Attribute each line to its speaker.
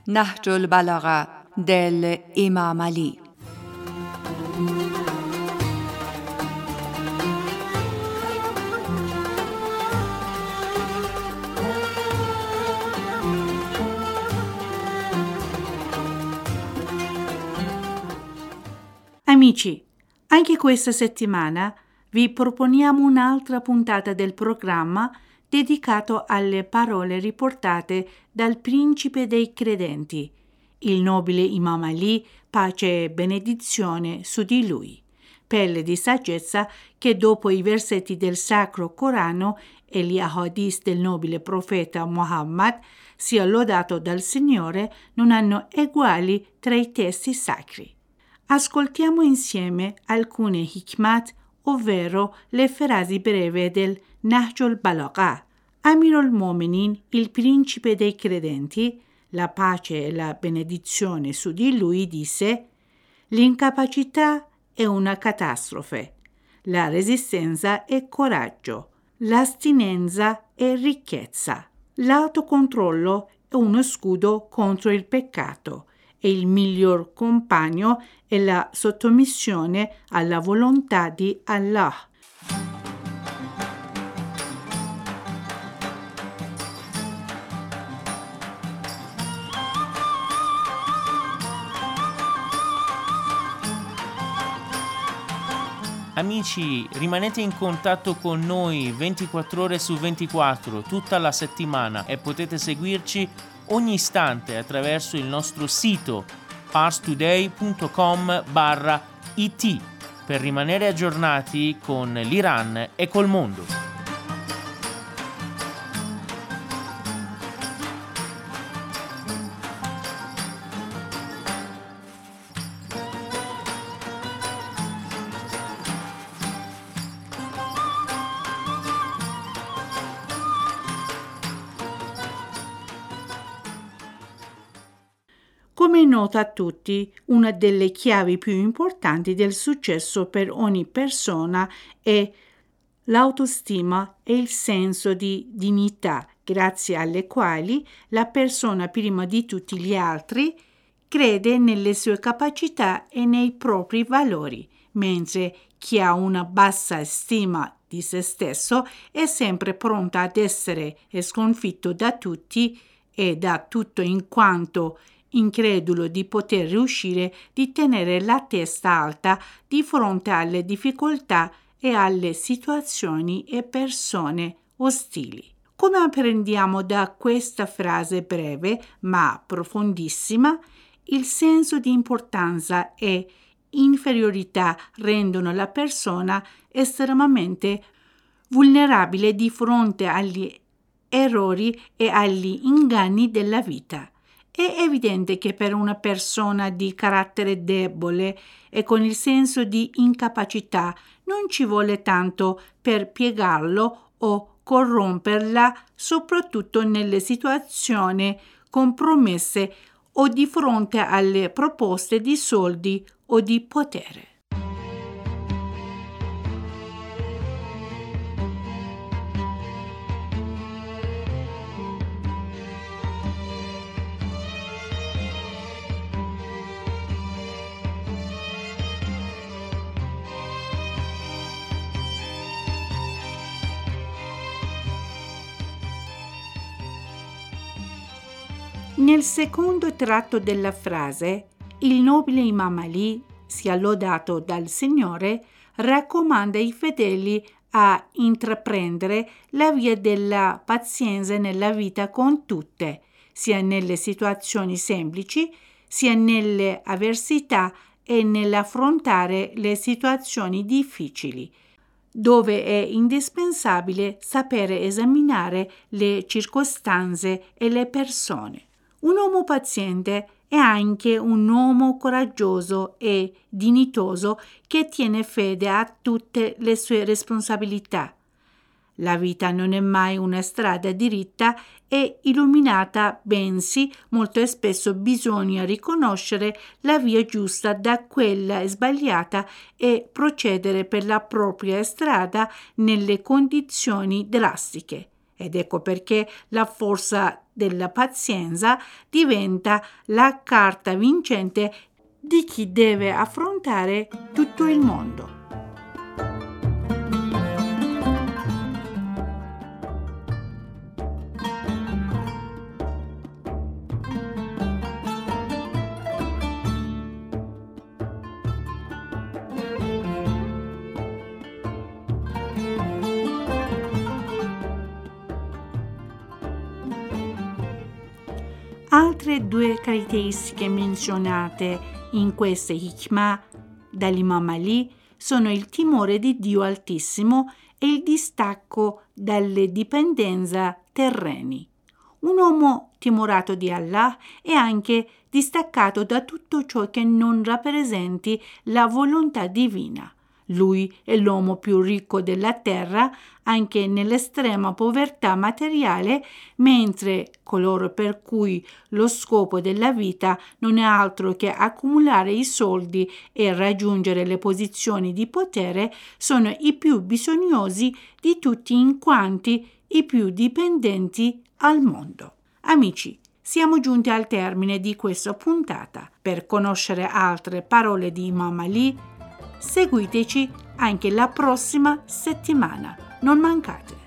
Speaker 1: نهج البلاغه dell'Imam Ali.
Speaker 2: Amici, anche questa settimana vi proponiamo un'altra puntata del programma dedicato alle parole riportate dal principe dei credenti, il nobile Imam Ali, pace e benedizione su di lui, pelle di saggezza che dopo i versetti del Sacro Corano e gli ahadith del nobile profeta Muhammad, sia lodato dal Signore, non hanno eguali tra i testi sacri. Ascoltiamo insieme alcune hikmat, ovvero le frasi breve del Nahj al-Balagha. Amir al-Mu'minin, il principe dei credenti, la pace e la benedizione su di lui, disse: l'incapacità è una catastrofe, la resistenza è coraggio, l'astinenza è ricchezza, l'autocontrollo è uno scudo contro il peccato e il miglior compagno è la sottomissione alla volontà di Allah.
Speaker 3: Amici, rimanete in contatto con noi 24 ore su 24 tutta la settimana e potete seguirci ogni istante attraverso il nostro sito parstoday.com/it per rimanere aggiornati con l'Iran e col mondo.
Speaker 2: Come è nota a tutti, una delle chiavi più importanti del successo per ogni persona è l'autostima e il senso di dignità, grazie alle quali la persona, prima di tutti gli altri, crede nelle sue capacità e nei propri valori, mentre chi ha una bassa stima di se stesso è sempre pronta ad essere sconfitto da tutti e da tutto, in quanto incredulo di poter riuscire di tenere la testa alta di fronte alle difficoltà e alle situazioni e persone ostili. Come apprendiamo da questa frase breve ma profondissima, il senso di importanza e inferiorità rendono la persona estremamente vulnerabile di fronte agli errori e agli inganni della vita. È evidente che per una persona di carattere debole e con il senso di incapacità non ci vuole tanto per piegarlo o corromperla, soprattutto nelle situazioni compromesse o di fronte alle proposte di soldi o di potere. Nel secondo tratto della frase, il nobile Imam Ali, sia lodato dal Signore, raccomanda ai fedeli a intraprendere la via della pazienza nella vita con tutte, sia nelle situazioni semplici, sia nelle avversità e nell'affrontare le situazioni difficili, dove è indispensabile sapere esaminare le circostanze e le persone. Un uomo paziente è anche un uomo coraggioso e dignitoso che tiene fede a tutte le sue responsabilità. La vita non è mai una strada diritta e illuminata, bensì molto spesso bisogna riconoscere la via giusta da quella sbagliata e procedere per la propria strada nelle condizioni drastiche. Ed ecco perché la forza della pazienza diventa la carta vincente di chi deve affrontare tutto il mondo. Altre due caratteristiche menzionate in queste hikmah dall'Imam Ali sono il timore di Dio Altissimo e il distacco dalle dipendenze terreni. Un uomo timorato di Allah è anche distaccato da tutto ciò che non rappresenti la volontà divina. Lui è l'uomo più ricco della terra, anche nell'estrema povertà materiale, mentre coloro per cui lo scopo della vita non è altro che accumulare i soldi e raggiungere le posizioni di potere sono i più bisognosi di tutti in quanto i più dipendenti al mondo. Amici, siamo giunti al termine di questa puntata. Per conoscere altre parole di Imam Ali, seguiteci anche la prossima settimana. Non mancate!